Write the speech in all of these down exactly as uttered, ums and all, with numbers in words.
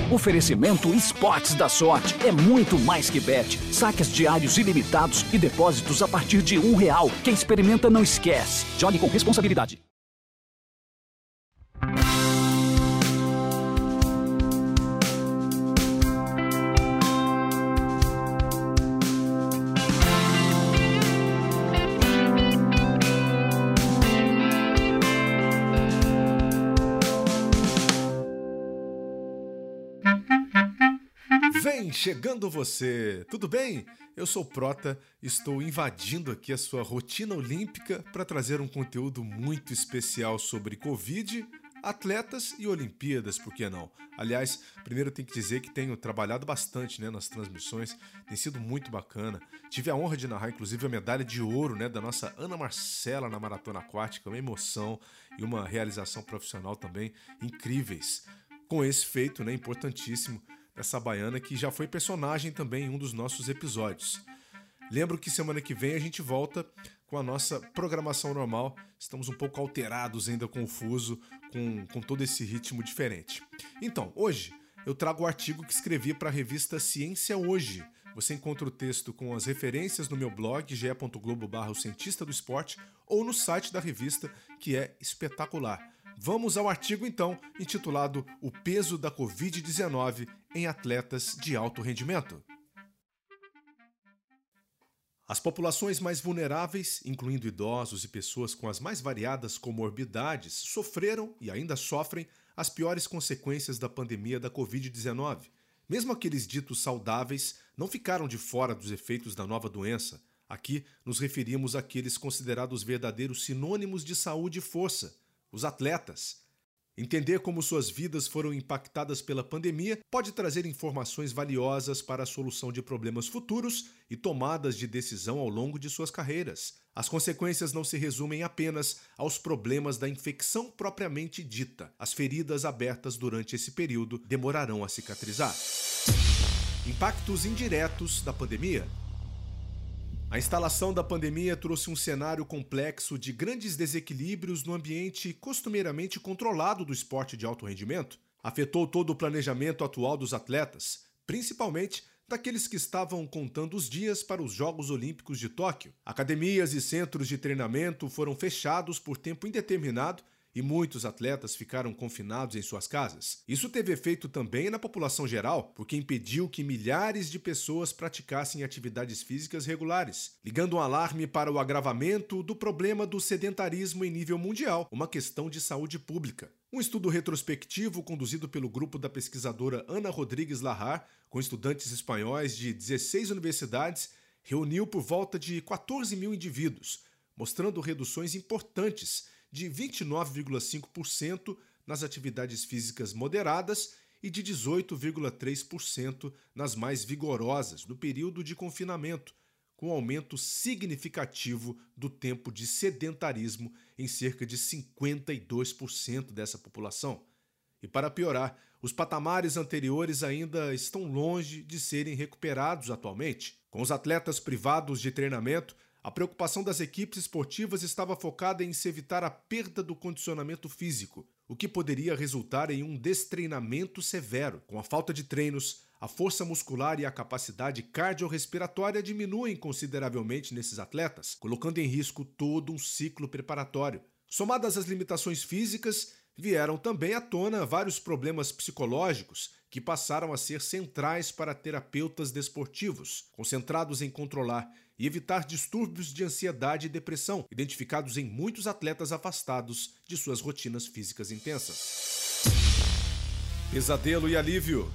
Oferecimento Esportes da Sorte. É muito mais que bet. Saques diários ilimitados e depósitos a partir de um real. Quem experimenta não esquece. Jogue com responsabilidade. Vem chegando você, tudo bem? Eu sou o Prota, estou invadindo aqui a sua rotina olímpica para trazer um conteúdo muito especial sobre Covid, atletas e Olimpíadas, por que não? Aliás, primeiro eu tenho que dizer que tenho trabalhado bastante, né, nas transmissões, tem sido muito bacana. Tive a honra de narrar, inclusive, a medalha de ouro, né, da nossa Ana Marcela na maratona aquática, uma emoção e uma realização profissional também incríveis. Com esse feito, né, importantíssimo, essa baiana que já foi personagem também em um dos nossos episódios. Lembro que semana que vem a gente volta com a nossa programação normal. Estamos um pouco alterados, ainda confuso, com, com todo esse ritmo diferente. Então, hoje eu trago o artigo que escrevi para a revista Ciência Hoje. Você encontra o texto com as referências no meu blog, ge ponto globo barra o cientista do esporte, ou no site da revista, que é espetacular. Vamos ao artigo, então, intitulado O Peso da covid dezenove em Atletas de Alto Rendimento. As populações mais vulneráveis, incluindo idosos e pessoas com as mais variadas comorbidades, sofreram e ainda sofrem as piores consequências da pandemia da covid dezenove. Mesmo aqueles ditos saudáveis não ficaram de fora dos efeitos da nova doença. Aqui nos referimos àqueles considerados verdadeiros sinônimos de saúde e força. Os atletas. Entender como suas vidas foram impactadas pela pandemia pode trazer informações valiosas para a solução de problemas futuros e tomadas de decisão ao longo de suas carreiras. As consequências não se resumem apenas aos problemas da infecção propriamente dita. As feridas abertas durante esse período demorarão a cicatrizar. Impactos indiretos da pandemia. A instalação da pandemia trouxe um cenário complexo de grandes desequilíbrios no ambiente costumeiramente controlado do esporte de alto rendimento. Afetou todo o planejamento atual dos atletas, principalmente daqueles que estavam contando os dias para os Jogos Olímpicos de Tóquio. Academias e centros de treinamento foram fechados por tempo indeterminado e muitos atletas ficaram confinados em suas casas. Isso teve efeito também na população geral, porque impediu que milhares de pessoas praticassem atividades físicas regulares, ligando um alarme para o agravamento do problema do sedentarismo em nível mundial, uma questão de saúde pública. Um estudo retrospectivo conduzido pelo grupo da pesquisadora Ana Rodrigues Larrar, com estudantes espanhóis de dezesseis universidades, reuniu por volta de quatorze mil indivíduos, mostrando reduções importantes de vinte e nove vírgula cinco por cento nas atividades físicas moderadas e de dezoito vírgula três por cento nas mais vigorosas no período de confinamento, com aumento significativo do tempo de sedentarismo em cerca de cinquenta e dois por cento dessa população. E para piorar, os patamares anteriores ainda estão longe de serem recuperados atualmente. Com os atletas privados de treinamento, a preocupação das equipes esportivas estava focada em se evitar a perda do condicionamento físico, o que poderia resultar em um destreinamento severo. Com a falta de treinos, a força muscular e a capacidade cardiorrespiratória diminuem consideravelmente nesses atletas, colocando em risco todo um ciclo preparatório. Somadas às limitações físicas, vieram também à tona vários problemas psicológicos que passaram a ser centrais para terapeutas desportivos, concentrados em controlar e evitar distúrbios de ansiedade e depressão, identificados em muitos atletas afastados de suas rotinas físicas intensas. Pesadelo e alívio.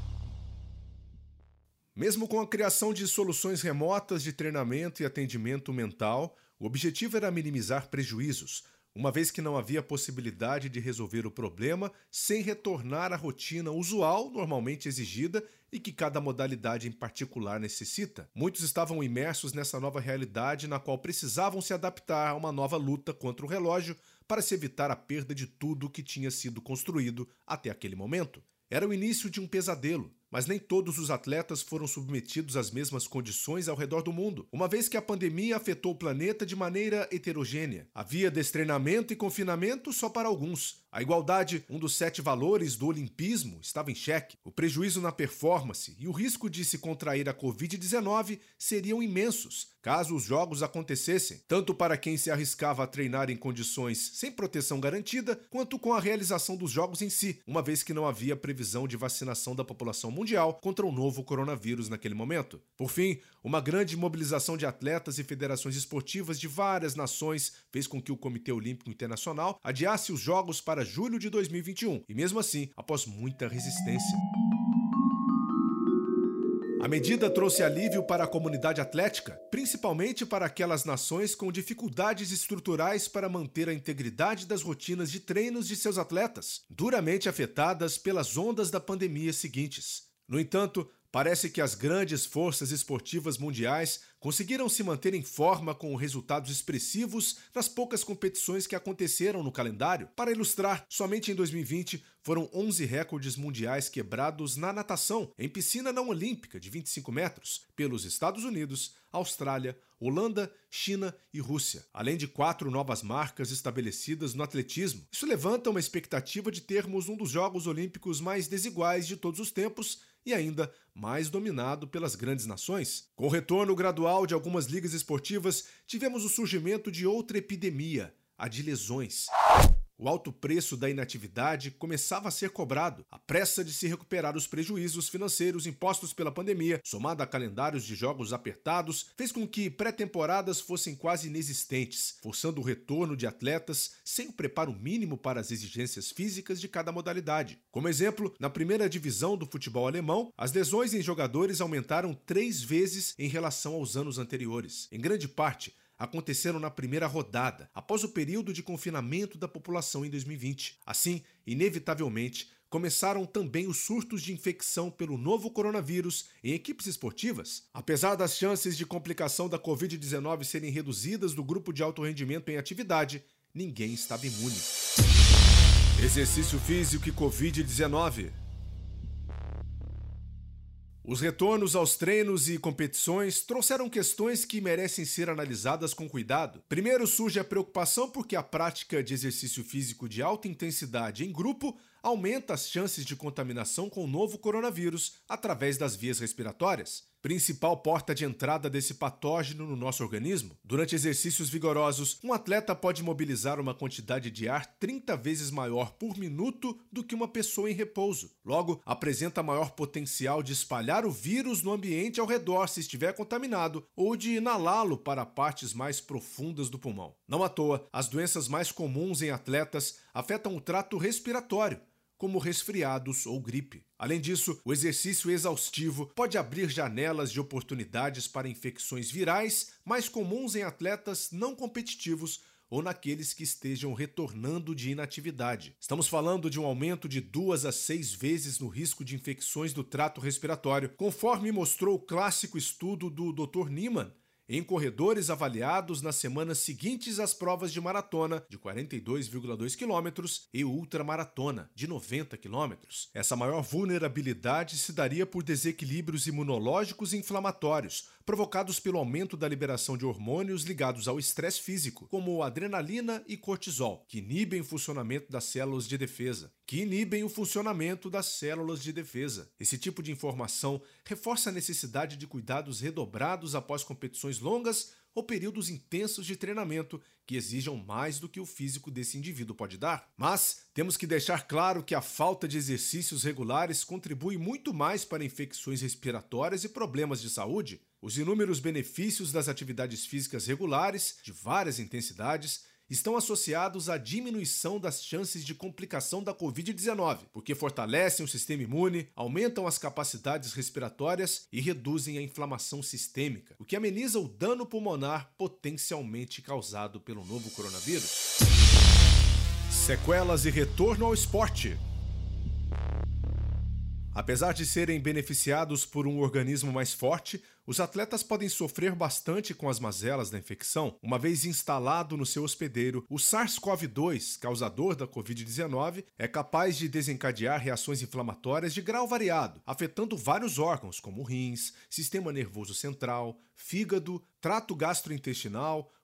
Mesmo com a criação de soluções remotas de treinamento e atendimento mental, o objetivo era minimizar prejuízos, uma vez que não havia possibilidade de resolver o problema sem retornar à rotina usual normalmente exigida e que cada modalidade em particular necessita. Muitos estavam imersos nessa nova realidade na qual precisavam se adaptar a uma nova luta contra o relógio para se evitar a perda de tudo o que tinha sido construído até aquele momento. Era o início de um pesadelo, mas nem todos os atletas foram submetidos às mesmas condições ao redor do mundo, uma vez que a pandemia afetou o planeta de maneira heterogênea. Havia destreinamento e confinamento só para alguns, A igualdade, um dos sete valores do olimpismo, estava em xeque. O prejuízo na performance e o risco de se contrair a covid dezenove seriam imensos, caso os jogos acontecessem, tanto para quem se arriscava a treinar em condições sem proteção garantida, quanto com a realização dos jogos em si, uma vez que não havia previsão de vacinação da população mundial contra o novo coronavírus naquele momento. Por fim, uma grande mobilização de atletas e federações esportivas de várias nações fez com que o Comitê Olímpico Internacional adiasse os jogos para julho de dois mil e vinte e um, e mesmo assim, após muita resistência. A medida trouxe alívio para a comunidade atlética, principalmente para aquelas nações com dificuldades estruturais para manter a integridade das rotinas de treinos de seus atletas, duramente afetadas pelas ondas da pandemia seguintes. No entanto, parece que as grandes forças esportivas mundiais conseguiram se manter em forma com resultados expressivos nas poucas competições que aconteceram no calendário. Para ilustrar, somente em dois mil e vinte foram onze recordes mundiais quebrados na natação, em piscina não olímpica de vinte e cinco metros, pelos Estados Unidos, Austrália, Holanda, China e Rússia, além de quatro novas marcas estabelecidas no atletismo. Isso levanta uma expectativa de termos um dos Jogos Olímpicos mais desiguais de todos os tempos e ainda mais dominado pelas grandes nações. Com o retorno gradual de algumas ligas esportivas, tivemos o surgimento de outra epidemia, a de lesões. O alto preço da inatividade começava a ser cobrado. A pressa de se recuperar os prejuízos financeiros impostos pela pandemia, somada a calendários de jogos apertados, fez com que pré-temporadas fossem quase inexistentes, forçando o retorno de atletas sem o preparo mínimo para as exigências físicas de cada modalidade. Como exemplo, na primeira divisão do futebol alemão, as lesões em jogadores aumentaram três vezes em relação aos anos anteriores. Em grande parte, aconteceram na primeira rodada, após o período de confinamento da população em dois mil e vinte. Assim, inevitavelmente, começaram também os surtos de infecção pelo novo coronavírus em equipes esportivas. Apesar das chances de complicação da covid dezenove serem reduzidas do grupo de alto rendimento em atividade, ninguém estava imune. Exercício físico e covid dezenove. Os retornos aos treinos e competições trouxeram questões que merecem ser analisadas com cuidado. Primeiro surge a preocupação porque a prática de exercício físico de alta intensidade em grupo aumenta as chances de contaminação com o novo coronavírus através das vias respiratórias, principal porta de entrada desse patógeno no nosso organismo. Durante exercícios vigorosos, um atleta pode mobilizar uma quantidade de ar trinta vezes maior por minuto do que uma pessoa em repouso. Logo, apresenta maior potencial de espalhar o vírus no ambiente ao redor se estiver contaminado ou de inalá-lo para partes mais profundas do pulmão. Não à toa, as doenças mais comuns em atletas afetam o trato respiratório, como resfriados ou gripe. Além disso, o exercício exaustivo pode abrir janelas de oportunidades para infecções virais mais comuns em atletas não competitivos ou naqueles que estejam retornando de inatividade. Estamos falando de um aumento de duas a seis vezes no risco de infecções do trato respiratório, conforme mostrou o clássico estudo do doutor Niemann, em corredores avaliados nas semanas seguintes às provas de maratona de quarenta e dois vírgula dois quilômetros e ultramaratona de noventa quilômetros. Essa maior vulnerabilidade se daria por desequilíbrios imunológicos e inflamatórios, provocados pelo aumento da liberação de hormônios ligados ao estresse físico, como adrenalina e cortisol, que inibem o funcionamento das células de defesa. que inibem o funcionamento das células de defesa. Esse tipo de informação reforça a necessidade de cuidados redobrados após competições longas ou períodos intensos de treinamento que exijam mais do que o físico desse indivíduo pode dar. Mas temos que deixar claro que a falta de exercícios regulares contribui muito mais para infecções respiratórias e problemas de saúde. Os inúmeros benefícios das atividades físicas regulares, de várias intensidades, estão associados à diminuição das chances de complicação da covid dezenove, porque fortalecem o sistema imune, aumentam as capacidades respiratórias e reduzem a inflamação sistêmica, o que ameniza o dano pulmonar potencialmente causado pelo novo coronavírus. Sequelas e retorno ao esporte. Apesar de serem beneficiados por um organismo mais forte, os atletas podem sofrer bastante com as mazelas da infecção. Uma vez instalado no seu hospedeiro, o SARS-CoV dois, causador da covid dezenove, é capaz de desencadear reações inflamatórias de grau variado, afetando vários órgãos como rins, sistema nervoso central, fígado, trato gastrointestinal,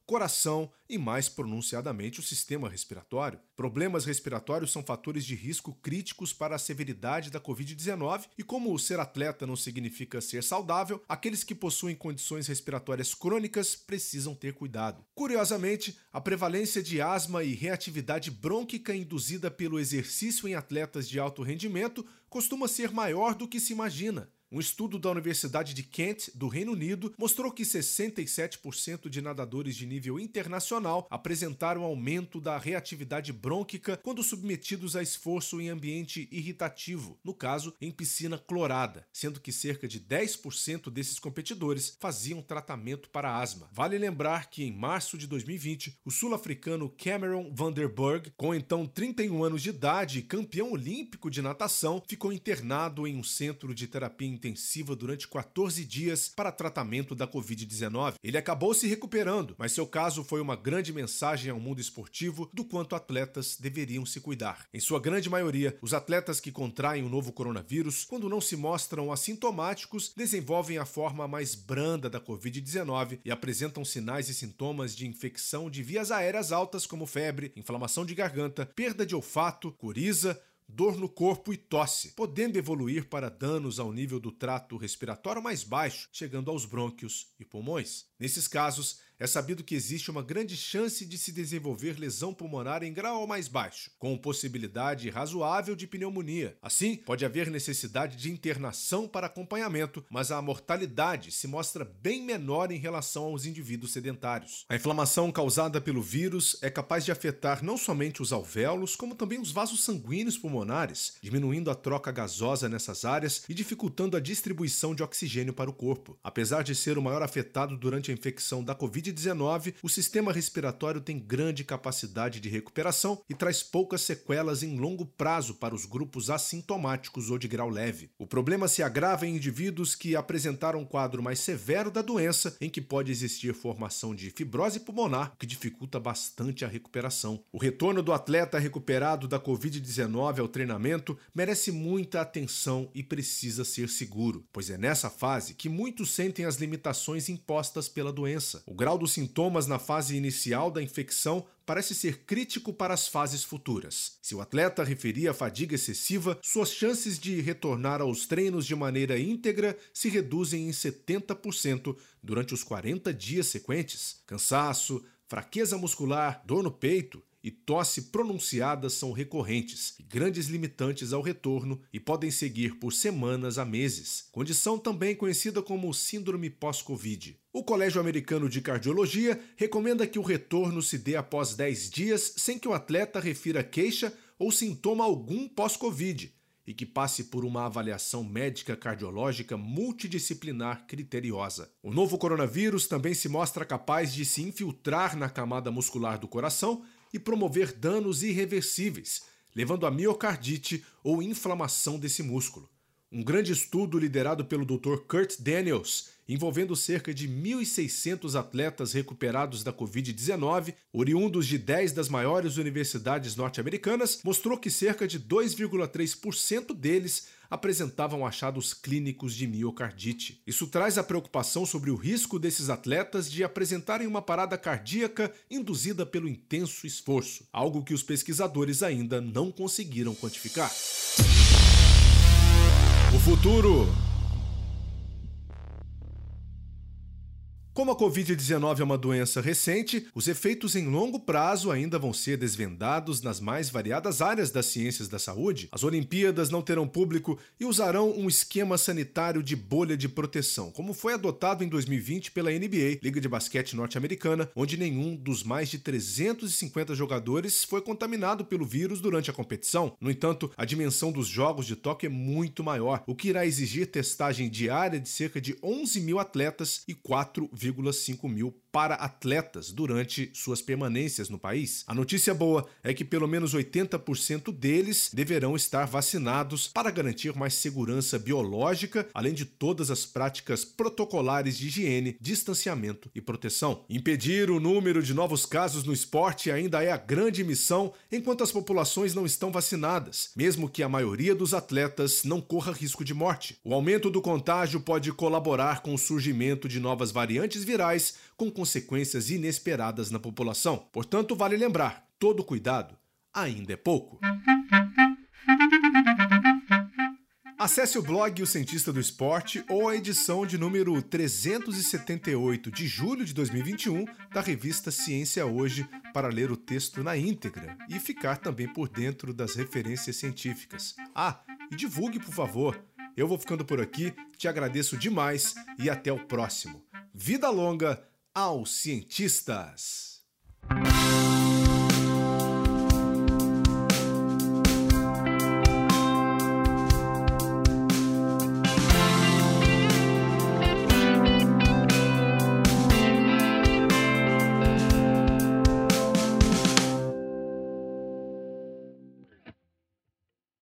coração e, mais pronunciadamente, o sistema respiratório. Problemas respiratórios são fatores de risco críticos para a severidade da covid dezenove e, como ser atleta não significa ser saudável, aqueles que possuem condições respiratórias crônicas precisam ter cuidado. Curiosamente, a prevalência de asma e reatividade brônquica induzida pelo exercício em atletas de alto rendimento costuma ser maior do que se imagina. Um estudo da Universidade de Kent, do Reino Unido, mostrou que sessenta e sete por cento de nadadores de nível internacional apresentaram aumento da reatividade brônquica quando submetidos a esforço em ambiente irritativo, no caso, em piscina clorada, sendo que cerca de dez por cento desses competidores faziam tratamento para asma. Vale lembrar que, em março de dois mil e vinte, o sul-africano Cameron van der Burg, com então trinta e um anos de idade e campeão olímpico de natação, ficou internado em um centro de terapia intensiva durante quatorze dias para tratamento da covid dezenove. Ele acabou se recuperando, mas seu caso foi uma grande mensagem ao mundo esportivo do quanto atletas deveriam se cuidar. Em sua grande maioria, os atletas que contraem o novo coronavírus, quando não se mostram assintomáticos, desenvolvem a forma mais branda da covid dezenove e apresentam sinais e sintomas de infecção de vias aéreas altas como febre, inflamação de garganta, perda de olfato, coriza, dor no corpo e tosse, podendo evoluir para danos ao nível do trato respiratório mais baixo, chegando aos brônquios e pulmões. Nesses casos, é sabido que existe uma grande chance de se desenvolver lesão pulmonar em grau mais baixo, com possibilidade razoável de pneumonia. Assim, pode haver necessidade de internação para acompanhamento, mas a mortalidade se mostra bem menor em relação aos indivíduos sedentários. A inflamação causada pelo vírus é capaz de afetar não somente os alvéolos, como também os vasos sanguíneos pulmonares, diminuindo a troca gasosa nessas áreas e dificultando a distribuição de oxigênio para o corpo. Apesar de ser o maior afetado durante a infecção da covid dezenove, o sistema respiratório tem grande capacidade de recuperação e traz poucas sequelas em longo prazo para os grupos assintomáticos ou de grau leve. O problema se agrava em indivíduos que apresentaram um quadro mais severo da doença, em que pode existir formação de fibrose pulmonar, o que dificulta bastante a recuperação. O retorno do atleta recuperado da covid dezenove ao treinamento merece muita atenção e precisa ser seguro, pois é nessa fase que muitos sentem as limitações impostas pela doença. O grau dos sintomas na fase inicial da infecção parece ser crítico para as fases futuras. Se o atleta referir a fadiga excessiva, suas chances de retornar aos treinos de maneira íntegra se reduzem em setenta por cento durante os quarenta dias sequentes. Cansaço, fraqueza muscular, dor no peito e tosse pronunciadas são recorrentes e grandes limitantes ao retorno e podem seguir por semanas a meses, condição também conhecida como síndrome pós-Covid. O Colégio Americano de Cardiologia recomenda que o retorno se dê após dez dias sem que o atleta refira queixa ou sintoma algum pós-Covid e que passe por uma avaliação médica cardiológica multidisciplinar criteriosa. O novo coronavírus também se mostra capaz de se infiltrar na camada muscular do coração e promover danos irreversíveis, levando a miocardite ou inflamação desse músculo. Um grande estudo liderado pelo doutor Kurt Daniels, envolvendo cerca de mil e seiscentos atletas recuperados da covid dezenove, oriundos de dez das maiores universidades norte-americanas, mostrou que cerca de dois vírgula três por cento deles apresentavam achados clínicos de miocardite. Isso traz a preocupação sobre o risco desses atletas de apresentarem uma parada cardíaca induzida pelo intenso esforço, algo que os pesquisadores ainda não conseguiram quantificar. O futuro. Como a covid dezenove é uma doença recente, os efeitos em longo prazo ainda vão ser desvendados nas mais variadas áreas das ciências da saúde. As Olimpíadas não terão público e usarão um esquema sanitário de bolha de proteção, como foi adotado em dois mil e vinte pela N B A, Liga de Basquete Norte-Americana, onde nenhum dos mais de trezentos e cinquenta jogadores foi contaminado pelo vírus durante a competição. No entanto, a dimensão dos Jogos de Tóquio é muito maior, o que irá exigir testagem diária de cerca de onze mil atletas e quatro vírgula cinco mil para atletas durante suas permanências no país. A notícia boa é que pelo menos oitenta por cento deles deverão estar vacinados para garantir mais segurança biológica, além de todas as práticas protocolares de higiene, distanciamento e proteção. Impedir o número de novos casos no esporte ainda é a grande missão enquanto as populações não estão vacinadas, mesmo que a maioria dos atletas não corra risco de morte. O aumento do contágio pode colaborar com o surgimento de novas variantes virais com consequências consequências inesperadas na população. Portanto, vale lembrar, todo cuidado ainda é pouco. Acesse o blog O Cientista do Esporte ou a edição de número trezentos e setenta e oito de julho de dois mil e vinte e um da revista Ciência Hoje para ler o texto na íntegra e ficar também por dentro das referências científicas. Ah, e divulgue, por favor. Eu vou ficando por aqui, te agradeço demais e até o próximo. Vida longa aos cientistas!